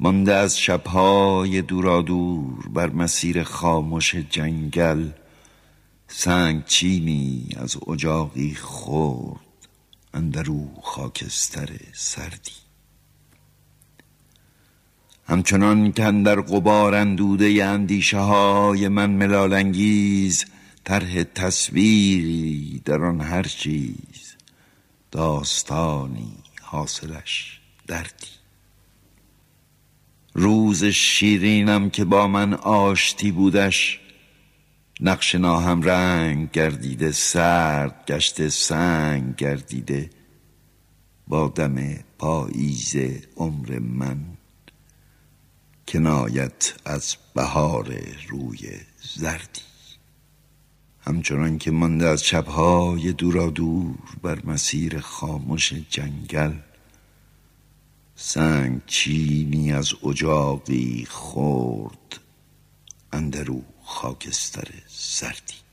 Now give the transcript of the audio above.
مانده از شبهای دورادور بر مسیر خاموش جنگل، سنگ چینی از اجاقی خورد اندرو خاکستر سردی. همچنان که اندر غبار اندوده اندیشه های من ملال انگیز، طرح تصویری در آن هر چیز، داستانی حاصلش دردی. روز شیرینم که با من آشتی بودش، نقش ناهم رنگ گردیده، سرد گشته سنگ گردیده. با دم پاییز عمر من، کنایت از بهار روی زردی. همچنان که مانده از شبهای دورادور بر مسیر خاموش جنگل، سنگ چینی از اجاقی خورد اندرو خاکستر سردی.